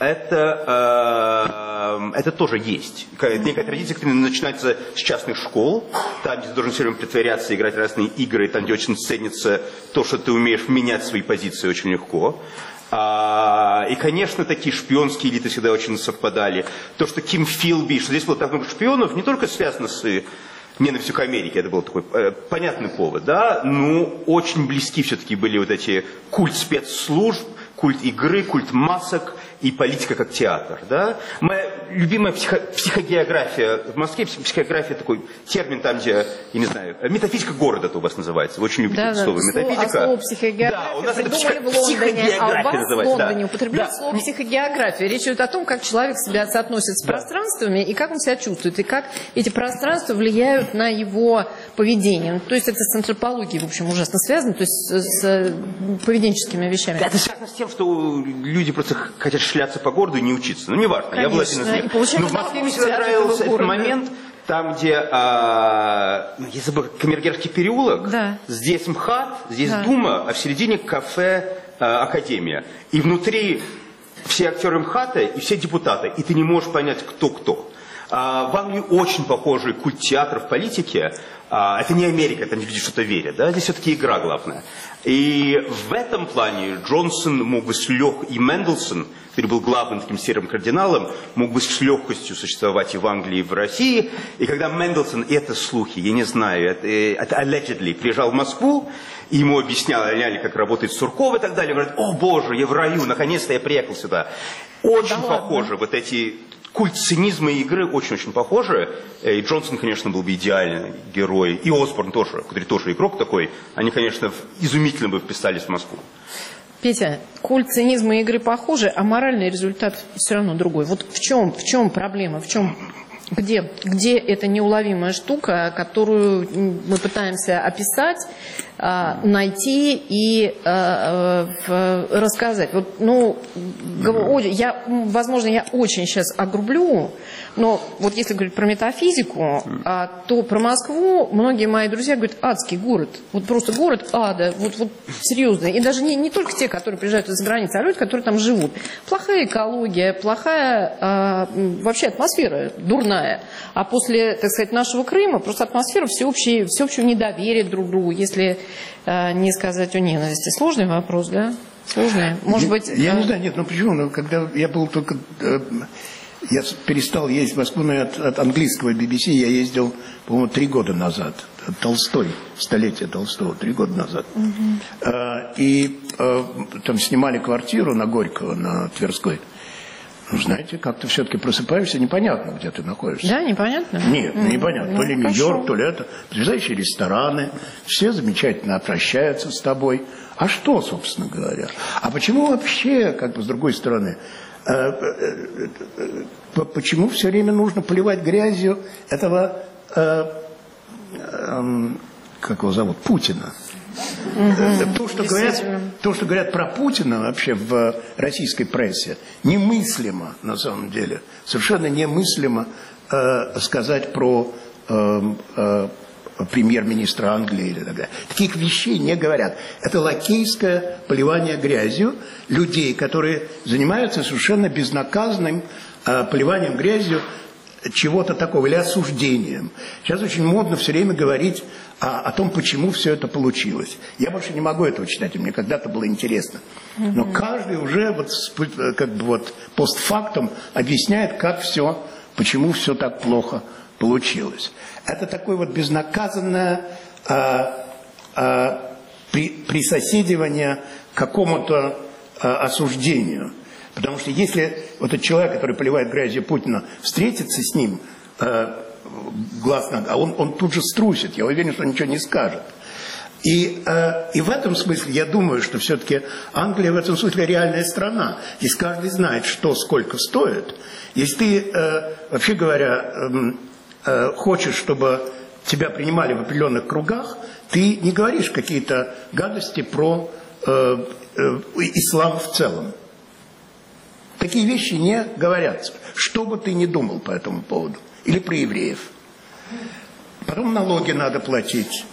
Это, э, это тоже есть. Некая традиция, которая начинается с частных школ, там, где ты должен все время притворяться, играть разные игры, там, где очень ценится то, что ты умеешь менять свои позиции очень легко. А, и, конечно, такие шпионские элиты всегда очень совпадали. То, что Ким Филби, что здесь было так много шпионов, не только связано с ненавистью к Америке, это был такой э, понятный повод, да, но очень близки все-таки были вот эти культ спецслужб, культ игры, культ масок и политика как театр. Да? Моя любимая психо психогеография в Москве, психогеография такой термин там, где, я не знаю, метафизика города это у вас называется. Вы очень любите да, это слово. Да, метафизика. А слово психогеография да, у нас это придумали в Лондоне, а у вас в Лондоне да. употребляют да. слово психогеография. Речь идет о том, как человек себя соотносит с да. пространствами и как он себя чувствует, и как эти пространства влияют на его поведение. То есть это с антропологией, в общем, ужасно связано, то есть с поведенческими вещами. Это связано с тем, что люди просто хотят шляться по городу и не учиться. Ну, неважно, конечно. Я был один из них. Но в Москве мне всегда нравился этот момент, там, где, а, я забыл, Камергерский переулок, да. здесь МХАТ, здесь да. Дума, а в середине кафе а, Академия. И внутри все актеры МХАТа и все депутаты, и ты не можешь понять, кто кто. В Англии очень похожий культ театра в политике. Это не Америка, там люди что-то верят, да? Здесь все-таки игра главная. И в этом плане Джонсон мог бы с лег... и Мендельсон, который был главным таким серым кардиналом, мог бы с легкостью существовать и в Англии, и в России. И когда Мендельсон, это слухи, я не знаю, это, это allegedly, приезжал в Москву, и ему объясняли, как работает Сурков и так далее, говорят: о боже, я в раю, наконец-то я приехал сюда. Очень да похоже, вот эти... Культ цинизма и игры очень-очень похожи. И Джонсон, конечно, был бы идеальный герой. И Осборн тоже, который тоже игрок такой. Они, конечно, изумительно бы вписались в Москву. Петя, культ цинизма и игры похожи, а моральный результат все равно другой. Вот в чем, в чем проблема, в чем, где, где эта неуловимая штука, которую мы пытаемся описать, найти и рассказать. Вот, ну, я, возможно, я очень сейчас огрублю, но вот если говорить про метафизику, то про Москву многие мои друзья говорят: адский город. Вот просто город ада, вот, вот серьезно. И даже не, не только те, которые приезжают из-за границы, а люди, которые там живут. Плохая экология, плохая вообще атмосфера, дурная. А после, так сказать, нашего Крыма просто атмосфера всеобщей, всеобщего недоверия друг к другу, если не сказать о ненависти. Сложный вопрос, да? Сложный. Может быть... Я, я не знаю, нет, ну почему? Ну, когда я был только... Э, я перестал ездить в Москву, но от, от английского би би си я ездил, по-моему, три года назад. Толстой, столетие Толстого, три года назад. Угу. Э, и э, там снимали квартиру на Горького, на Тверской. Ну, знаете, как-то все-таки просыпаешься, непонятно, где ты находишься. Да, непонятно? Нет, ну, непонятно. То ли Нью-Йорк, то ли это. Потрясающие рестораны, все замечательно обращаются с тобой. А что, собственно говоря? А почему вообще, как бы с другой стороны, э, э, э, почему все время нужно поливать грязью этого, э, э, как его зовут, Путина? Угу, то, что говорят, то, что говорят про Путина вообще в российской прессе, немыслимо на самом деле. Совершенно немыслимо э, сказать про э, э, премьер-министра Англии или так далее. Таких вещей не говорят. Это лакейское поливание грязью людей, которые занимаются совершенно безнаказанным э, поливанием грязью чего-то такого, или осуждением. Сейчас очень модно все время говорить о, о том, почему все это получилось. Я больше не могу этого читать, мне когда-то было интересно. Но каждый уже вот, как бы вот постфактум объясняет, как все, почему все так плохо получилось. Это такое вот безнаказанное а, а, при, присоседивание к какому-то а, осуждению. Потому что если вот этот человек, который поливает грязью Путина, встретится с ним э, глаз на глаз, а он, он тут же струсит, я уверен, что он ничего не скажет. И, э, и в этом смысле я думаю, что все-таки Англия в этом смысле реальная страна. Здесь каждый знает, что сколько стоит. Если ты, э, вообще говоря, э, э, хочешь, чтобы тебя принимали в определенных кругах, ты не говоришь какие-то гадости про э, э, ислам в целом. Такие вещи не говорятся. Что бы ты ни думал по этому поводу. Или про евреев. Потом налоги надо платить.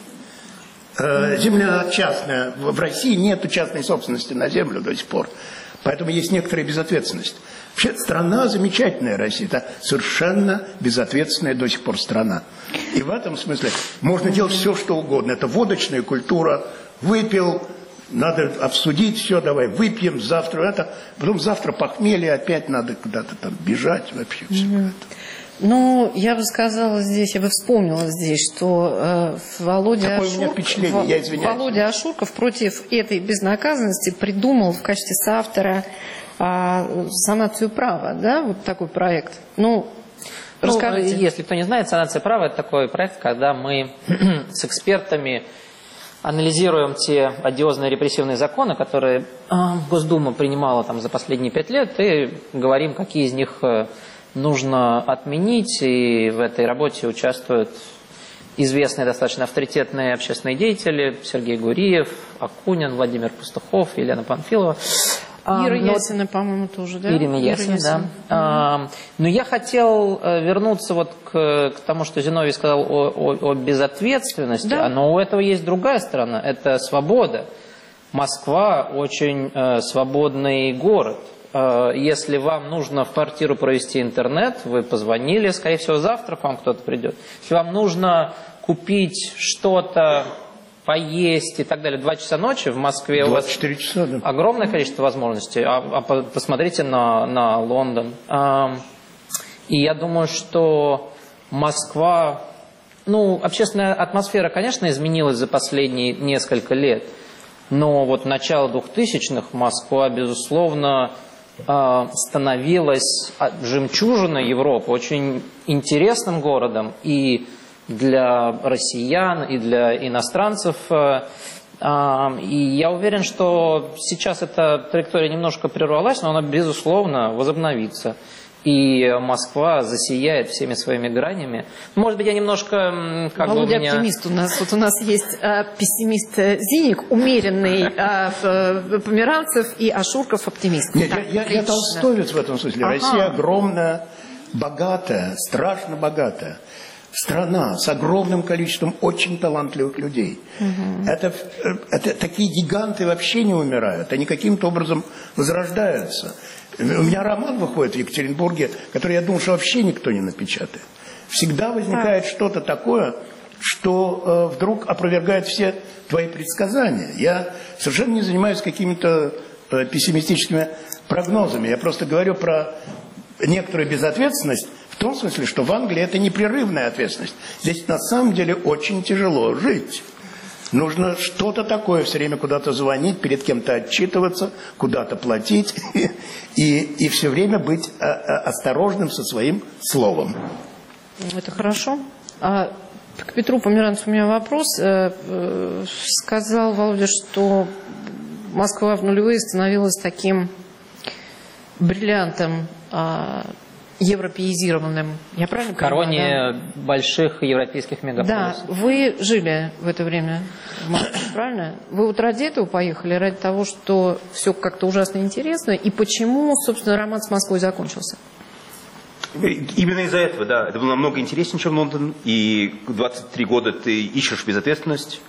Земля частная. В России нет частной собственности на землю до сих пор. Поэтому есть некоторая безответственность. Вообще страна замечательная, Россия. Это совершенно безответственная до сих пор страна. И в этом смысле можно делать все, что угодно. Это водочная культура. Выпил... Надо обсудить все, давай выпьем завтра это, потом завтра похмелье, опять надо куда-то там бежать, вообще все mm-hmm. это. Ну, я бы сказала здесь, я бы вспомнила здесь, что э, Володя, Такое Ашур... у меня впечатление, я извиняюсь. Володя Ашурков против этой безнаказанности придумал в качестве соавтора э, санацию права, да, вот такой проект. Ну, ну, расскажите. Если кто не знает, санация права – это такой проект, когда мы с экспертами анализируем те одиозные репрессивные законы, которые Госдума принимала там за последние пять лет, и говорим, какие из них нужно отменить. И в этой работе участвуют известные достаточно авторитетные общественные деятели: Сергей Гуриев, Акунин, Владимир Пастухов, Елена Панфилова. Ира но... Ясина, по-моему, тоже, да? Ирина Ясина, да. Mm-hmm. А, но я хотел вернуться вот к, к тому, что Зиновий сказал о, о, о безответственности. Да. Но у этого есть другая сторона. Это свобода. Москва очень э, свободный город. Если вам нужно в квартиру провести интернет, вы позвонили, скорее всего, завтра к вам кто-то придет. Если вам нужно купить что-то, поесть и так далее, два часа ночи в Москве у вас часа, да. огромное количество возможностей. А, а посмотрите на, на Лондон. И я думаю, что Москва... Ну, общественная атмосфера, конечно, изменилась за последние несколько лет. Но вот начало двухтысячных Москва, безусловно, становилась жемчужиной Европы, очень интересным городом и для россиян, и для иностранцев. И я уверен, что сейчас эта траектория немножко прервалась, но она, безусловно, возобновится. И Москва засияет всеми своими гранями. Может быть, я немножко... Как Володя бы у меня... оптимист у нас. Вот у нас есть а, пессимист Зиник, умеренный а, Померанцев и Ашурков оптимист. Нет, так, я, я, я толстовец в этом смысле. Ага. Россия огромная, богатая, страшно богатая страна с огромным количеством очень талантливых людей. Угу. Это, это, такие гиганты вообще не умирают, они каким-то образом возрождаются. У меня роман выходит в Екатеринбурге, который, я думаю, что вообще никто не напечатает. Всегда возникает так. что-то такое, что э, вдруг опровергает все твои предсказания. Я совершенно не занимаюсь какими-то э, пессимистическими прогнозами. Я просто говорю про некоторую безответственность, в том смысле, что в Англии это непрерывная ответственность. Здесь на самом деле очень тяжело жить. Нужно что-то такое, все время куда-то звонить, перед кем-то отчитываться, куда-то платить и, и все время быть осторожным со своим словом. Это хорошо. А к Петру Померанцеву у меня вопрос. Сказал Володя, что Москва в нулевые становилась таким бриллиантом, европеизированным. Я правильно понимаю? Короне да? больших европейских мегаполисов. Да, вы жили в это время в Москве, правильно? Вы вот ради этого поехали, ради того, что все как-то ужасно интересно, и почему, собственно, роман с Москвой закончился? Именно из-за этого, да. Это было намного интереснее, чем Лондон, и двадцать три года ты ищешь безответственность,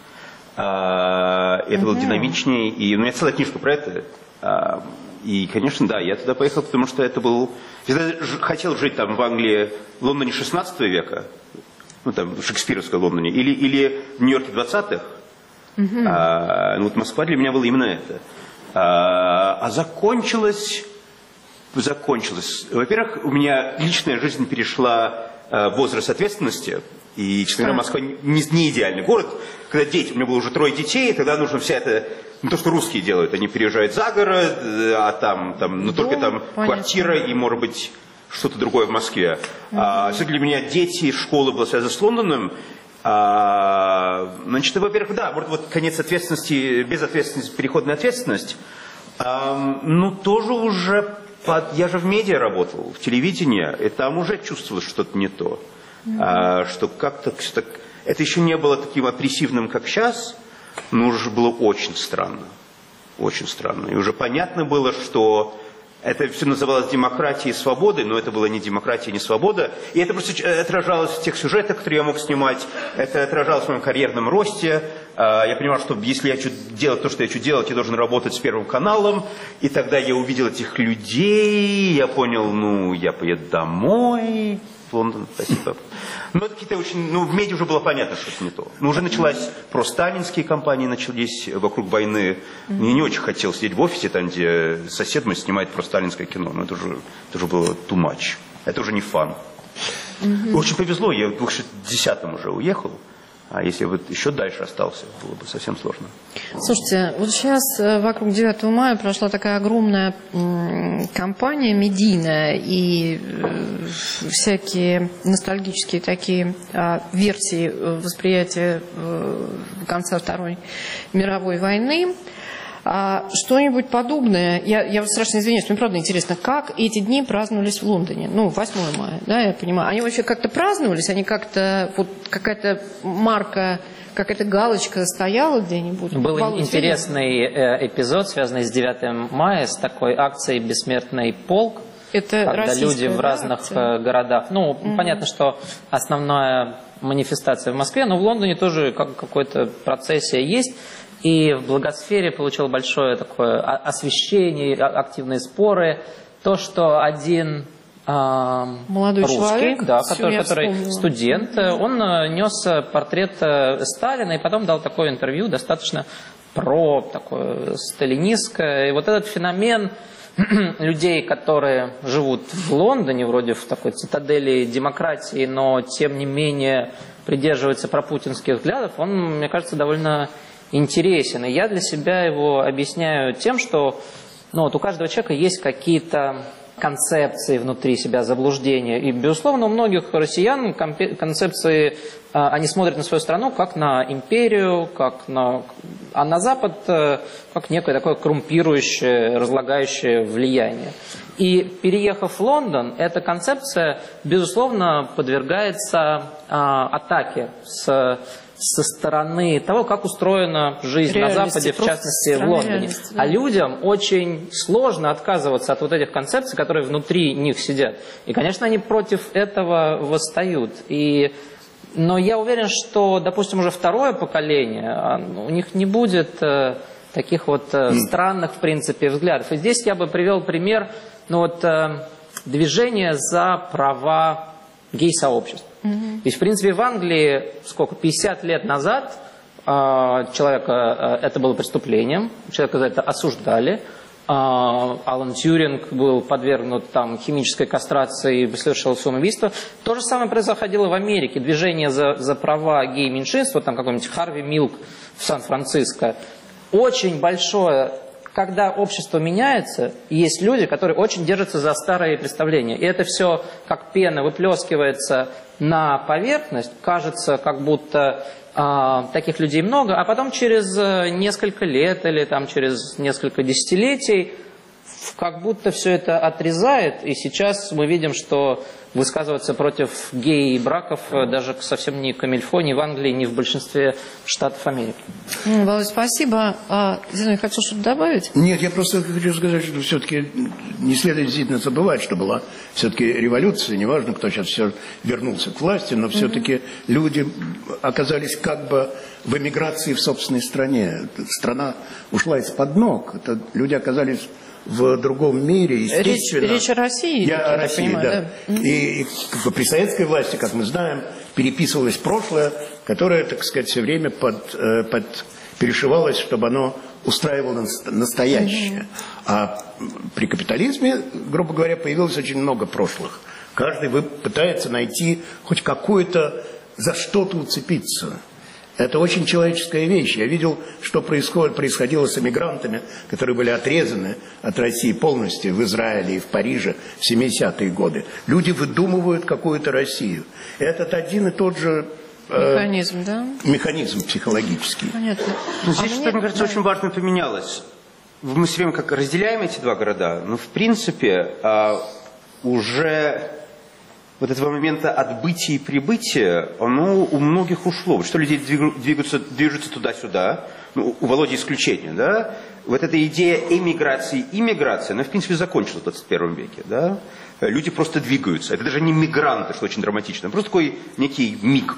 это угу. было динамичнее, и у меня целая книжка про это. И, конечно, да, я туда поехал, потому что это был... Я хотел жить там в Англии, в Лондоне шестнадцатого века, ну там в шекспировской Лондоне, или, или в Нью-Йорке двадцатых. Mm-hmm. А, ну вот Москва для меня была именно это. А, а закончилось... Закончилось. Во-первых, у меня личная жизнь перешла а, в возраст ответственности. И, честно говоря, Москва не, не идеальный город. Когда дети, у меня было уже трое детей, тогда нужно вся эта... Ну, то, что русские делают, они переезжают за город, а там, там ну, только там понятно. Квартира и, может быть, что-то другое в Москве. Mm-hmm. А, все для меня дети, школа была связана с Лондоном. А, значит, во-первых, да, вот, вот конец ответственности, безответственность, переходная ответственность. А, ну, тоже уже, под, я же в медиа работал, в телевидении, и там уже чувствовалось что-то не то. Mm-hmm. А, что как-то, что это еще не было таким агрессивным, как сейчас. Но уже было очень странно, очень странно. И уже понятно было, что это все называлось демократией и свободой, но это была не демократия, не свобода. И это просто отражалось в тех сюжетах, которые я мог снимать. Это отражалось в моем карьерном росте. Я понимал, что если я хочу делать то, что я хочу делать, я должен работать с Первым каналом. И тогда я увидел этих людей, я понял, ну, я поеду домой. Лондон, спасибо. Но это какие-то очень... Ну, в медиа уже было понятно, что это не то. Но уже началась... Просталинские кампании начались вокруг войны. Мне не очень хотелось сидеть в офисе, там, где сосед мой снимает просталинское кино. Но это уже, это уже было too much. Это уже не фан. Mm-hmm. Очень повезло, я в две тысячи десятом уже уехал. А если бы еще дальше остался, было бы совсем сложно. Слушайте, вот сейчас вокруг девятого мая прошла такая огромная кампания медийная, и всякие ностальгические такие версии восприятия конца Второй мировой войны. А что-нибудь подобное, я, я вот страшно извиняюсь, мне правда интересно, как эти дни праздновались в Лондоне, ну, восьмого мая, да, я понимаю, они вообще как-то праздновались, они как-то, вот какая-то марка, какая-то галочка стояла где-нибудь? Был интересный э, эпизод, связанный с девятым мая, с такой акцией «Бессмертный полк», это когда люди в разных акция. городах, ну, mm-hmm. понятно, что основная манифестация в Москве, но в Лондоне тоже как, какая-то процессия есть. и в блогосфере получил большое такое освещение, активные споры. То, что один э, молодой русский, человек, да, который, который вспомнила. студент, он нес портрет Сталина и потом дал такое интервью, достаточно про такое сталинистское. И вот этот феномен людей, которые живут в Лондоне, вроде в такой цитадели демократии, но тем не менее придерживаются пропутинских взглядов, он, мне кажется, довольно интересен. И я для себя его объясняю тем, что ну, вот у каждого человека есть какие-то концепции внутри себя, заблуждения. И, безусловно, у многих россиян концепции, они смотрят на свою страну как на империю, как на... а на Запад как некое такое коррумпирующее, разлагающее влияние. И, переехав в Лондон, эта концепция, безусловно, подвергается а, атаке с... со стороны того, как устроена жизнь реальности, на Западе, в частности в Лондоне. Да. А людям очень сложно отказываться от вот этих концепций, которые внутри них сидят. И, конечно, они против этого восстают. И... Но я уверен, что, допустим, уже второе поколение, у них не будет э, таких вот э, странных, в принципе, взглядов. И здесь я бы привел пример ну, вот, э, движения за права гей-сообществ. Mm-hmm. То есть, в принципе, в Англии, сколько, пятьдесят лет назад э, человека, э, это было преступлением, человека за это осуждали. Э, Алан Тьюринг был подвергнут там, химической кастрации и совершил самоубийство. То же самое происходило в Америке. Движение за, за права гей-меньшинства, там какой-нибудь Харви Милк в Сан-Франциско. Очень большое... Когда общество меняется, есть люди, которые очень держатся за старые представления. И это все как пена выплескивается на поверхность. Кажется, как будто э, таких людей много. А потом через несколько лет или там, через несколько десятилетий как будто все это отрезает. И сейчас мы видим, что высказываться против гей-браков даже совсем не камильфо, ни в Англии, ни в большинстве штатов Америки. Володь, спасибо. А, Зиновий, хочу что-то добавить? Нет, я просто хочу сказать, что все-таки не следует действительно забывать, что была все-таки революция. Неважно, кто сейчас все вернулся к власти, но все-таки mm-hmm. люди оказались как бы в эмиграции в собственной стране. Страна ушла из-под ног. Это люди оказались в другом мире, естественно. Речь, речь о России? Я о России, понимаю, да. да. И, и при советской власти, как мы знаем, переписывалось прошлое, которое, так сказать, все время под, под, перешивалось, чтобы оно устраивало настоящее. Mm-hmm. А при капитализме, грубо говоря, появилось очень много прошлых. Каждый пытается найти хоть какое-то, за что-то уцепиться. Это очень человеческая вещь. Я видел, что происходит, происходило с эмигрантами, которые были отрезаны от России полностью в Израиле и в Париже в семидесятые годы. Люди выдумывают какую-то Россию. Этот один и тот же э, механизм, да? механизм психологический. Понятно. Но здесь, а что, мне, мне кажется, да. очень важно поменялось. Мы все время как разделяем эти два города, но в принципе уже... Вот этого момента отбытия и прибытия, оно у многих ушло. Что люди двигаются, движутся туда-сюда, ну, у Володи исключение, да? Вот эта идея эмиграции, иммиграции, она, в принципе, закончилась в двадцать первом веке, да? Люди просто двигаются. Это даже не мигранты, что очень драматично, просто такой некий миг.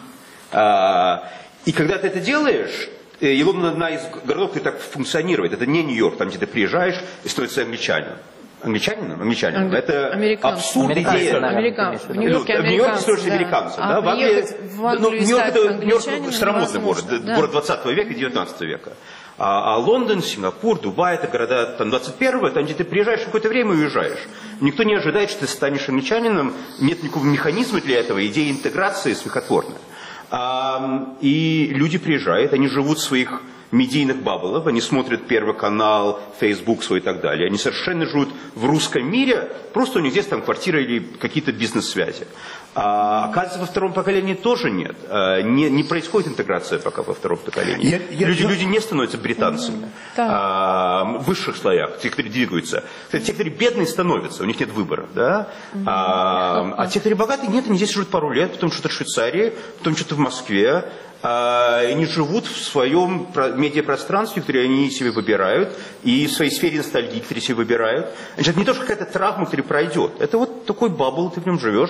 И когда ты это делаешь, и Лондон одна из городов, где так функционирует. Это не Нью-Йорк, там, где ты приезжаешь и становишься англичанином. Англичанином? Англичанином. Англи... Это абсурдная идея. Американ... В Нью-Йорке ну, американцы, да. американцы, да. А в Англии... в Англию ну, Нью-Йорк это Нью-Йорк старомодный город, да. город двадцатого века и девятнадцатого века. А, а Лондон, Сингапур, Дубай, это города там, двадцать первого, там, где ты приезжаешь в какое-то время и уезжаешь. Никто не ожидает, что ты станешь англичанином, нет никакого механизма для этого, идея интеграции смехотворная. А, и люди приезжают, они живут в своих медийных баблов, они смотрят Первый канал, Facebook свой и так далее. Они совершенно живут в русском мире, просто у них здесь там квартира или какие-то бизнес-связи. А, оказывается, во втором поколении тоже нет. А, не, не происходит интеграция пока во втором поколении. Я, я, люди, я... люди не становятся британцами а, в высших слоях, те, которые двигаются. Кстати, те, которые бедные, становятся, у них нет выбора. Да? А, а те, которые богатые, нет, они здесь живут пару лет, потом что-то в Швейцарии, потом что-то в Москве. Они живут в своем медиапространстве, которое они себе выбирают, и в своей сфере ностальгии, которую себе выбирают. Значит, это не то, что какая-то травма, которая пройдет. Это вот такой бабл, ты в нем живешь,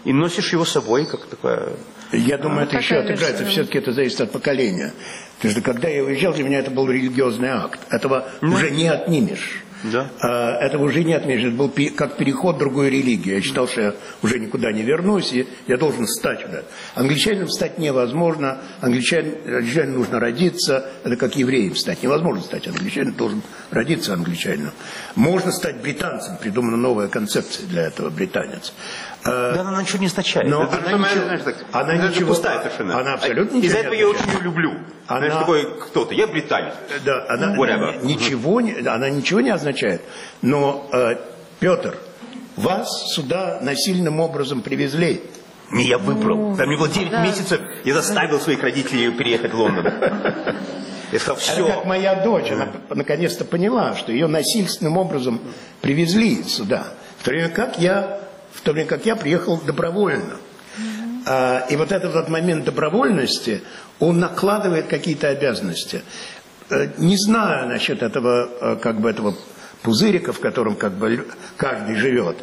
и носишь его с собой, как такое... Я думаю, а, это еще отыграется. версия. Все-таки это зависит от поколения. Потому что когда я уезжал, для меня это был религиозный акт. Этого mm. уже не отнимешь. Да. А, этого уже не отменишь. Это был как переход в другую религию. Я считал, что я уже никуда не вернусь, и я должен стать. Да. Англичанином стать невозможно. Англичанин, англичанину нужно родиться. Это как евреем стать. Невозможно стать англичанином, должен родиться англичанином. Можно стать британцем. Придумана новая концепция для этого, британец. Да, она, она ничего не означает. Но это, она, ничего, знаешь, так, она это ничего... пустая совершенно. Она абсолютно ничего Из-за не этого я означает. очень ее люблю. Она... Знаешь, такой кто-то. Я британец. Да, она, Whatever. ничего не, она ничего не означает. Но, э, Петр, вас сюда насильным образом привезли. Не я выбрал. Там мне было девять да. месяцев. Я заставил своих родителей переехать в Лондон. Я сказал, все. Это как моя дочь. Она наконец-то поняла, что ее насильственным образом привезли сюда. В то время как я, в то время как я приехал добровольно. А, и вот этот вот момент добровольности, он накладывает какие-то обязанности. Не знаю насчет этого, как бы этого пузырика, в котором как бы каждый живет.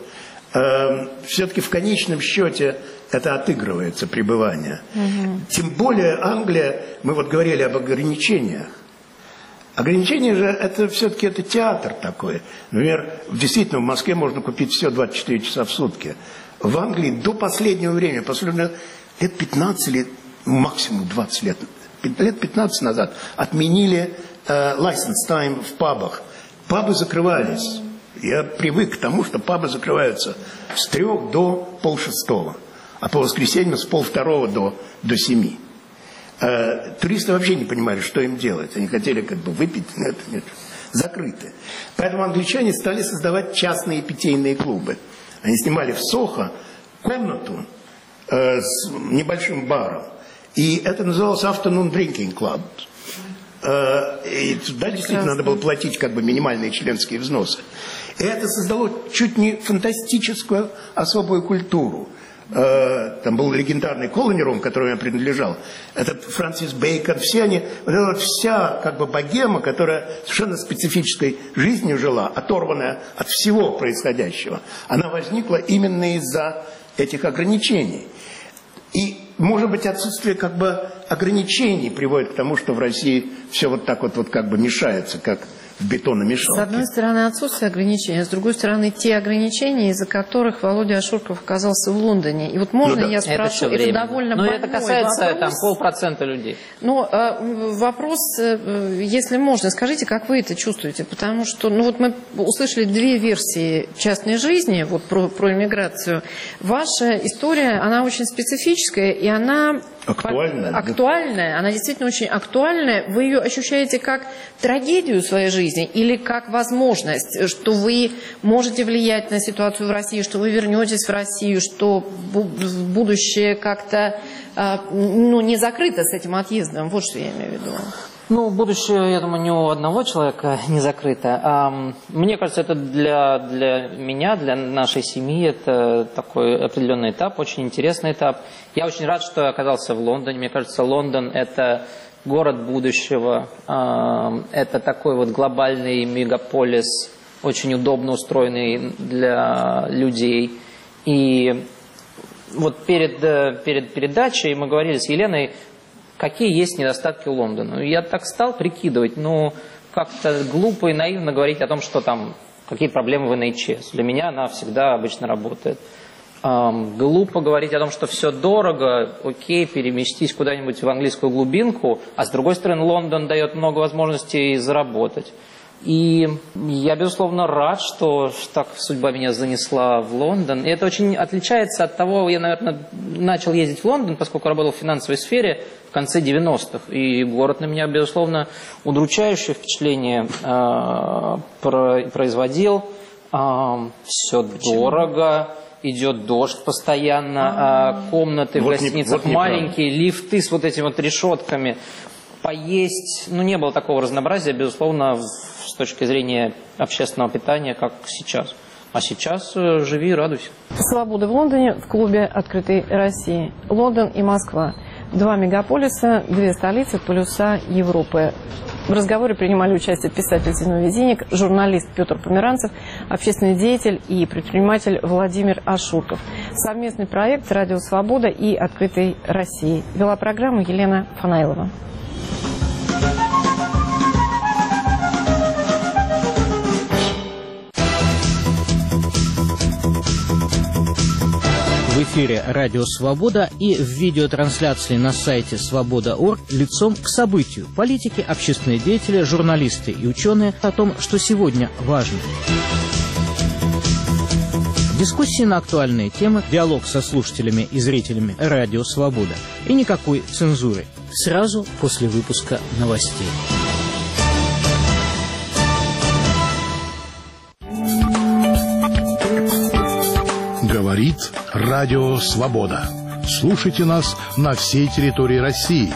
Все-таки в конечном счете это отыгрывается, пребывание. Угу. Тем более Англия, мы вот говорили об ограничениях. Ограничения же, это все-таки это театр такой. Например, действительно в Москве можно купить все двадцать четыре часа в сутки. В Англии до последнего времени, последнего лет пятнадцать лет, максимум двадцать лет, лет пятнадцать назад отменили э, license time в пабах. Пабы закрывались. Я привык к тому, что пабы закрываются с трех до полшестого, а по воскресеньям с полвторого до, до семи. Э, туристы вообще не понимали, что им делать. Они хотели как бы выпить, нет, нет, закрыты. Поэтому англичане стали создавать частные питейные клубы. Они снимали в Сохо комнату э, с небольшим баром. И это называлось Afternoon Drinking Club. Э, и туда действительно надо было платить как бы минимальные членские взносы. И это создало чуть не фантастическую особую культуру. Э, там был легендарный колонерум, которому я принадлежал. Это Франсис Бейкон. Все они, вот эта вот вся как бы богема, которая совершенно специфической жизнью жила, оторванная от всего происходящего, она возникла именно из-за этих ограничений. И, может быть, отсутствие как бы ограничений приводит к тому, что в России все вот так вот, вот как бы мешается, как в бетономешалке. С одной стороны, отсутствие ограничений, а с другой стороны, те ограничения, из-за которых Володя Ашурков оказался в Лондоне. И вот можно ну, да. я спрошу, это, это довольно Но это касается вопрос. там полпроцента людей. Но э, вопрос, э, если можно, скажите, как вы это чувствуете? Потому что, ну вот мы услышали две версии частной жизни, вот про, про иммиграцию. Ваша история, она очень специфическая, и она... Актуальная. Актуальная, она действительно очень актуальная. Вы ее ощущаете как трагедию своей жизни или как возможность, что вы можете влиять на ситуацию в России, что вы вернетесь в Россию, что будущее как-то ну, не закрыто с этим отъездом? Вот что я имею в виду. Ну, будущее, я думаю, ни у одного человека не закрыто. Мне кажется, это для, для меня, для нашей семьи, это такой определенный этап, очень интересный этап. Я очень рад, что я оказался в Лондоне. Мне кажется, Лондон – это город будущего. Это такой вот глобальный мегаполис, очень удобно устроенный для людей. И вот перед, перед передачей мы говорили с Еленой, какие есть недостатки Лондона. Я так стал прикидывать, ну, как-то глупо и наивно говорить о том, что там, какие проблемы в эн эйч эс. Для меня она всегда обычно работает. Эм, глупо говорить о том, что все дорого, окей, переместись куда-нибудь в английскую глубинку, а с другой стороны, Лондон дает много возможностей заработать. И я, безусловно, рад, что так судьба меня занесла в Лондон. И это очень отличается от того, я, наверное, начал ездить в Лондон, поскольку работал в финансовой сфере в конце девяностых. И город на меня, безусловно, удручающее впечатление э, производил. Э, все дорого, идет дождь постоянно, э, комнаты вот в гостиницах не, вот маленькие, лифты с вот этими вот решетками. Поесть, ну, не было такого разнообразия, безусловно, в, с точки зрения общественного питания, как сейчас. А сейчас э, живи и радуйся. Свобода в Лондоне в клубе «Открытой России». Лондон и Москва. Два мегаполиса, две столицы, полюса Европы. В разговоре принимали участие писатель Зиновий Зиник, журналист Петр Померанцев, общественный деятель и предприниматель Владимир Ашурков. Совместный проект «Радио Свобода» и «Открытой России». Вела программу Елена Фанайлова. В эфире «Радио Свобода» и в видеотрансляции на сайте свобода точка орг лицом к событию. Политики, общественные деятели, журналисты и ученые о том, что сегодня важно. Дискуссии на актуальные темы, диалог со слушателями и зрителями «Радио Свобода». И никакой цензуры. Сразу после выпуска новостей. Говорит Радио Свобода. Слушайте нас на всей территории России.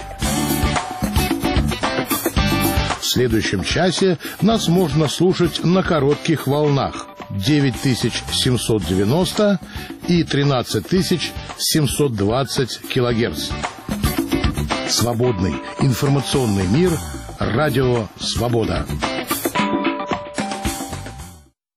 В следующем часе нас можно слушать на коротких волнах девять тысяч семьсот девяносто и тринадцать тысяч семьсот двадцать килогерц. Свободный информационный мир. Радио Свобода.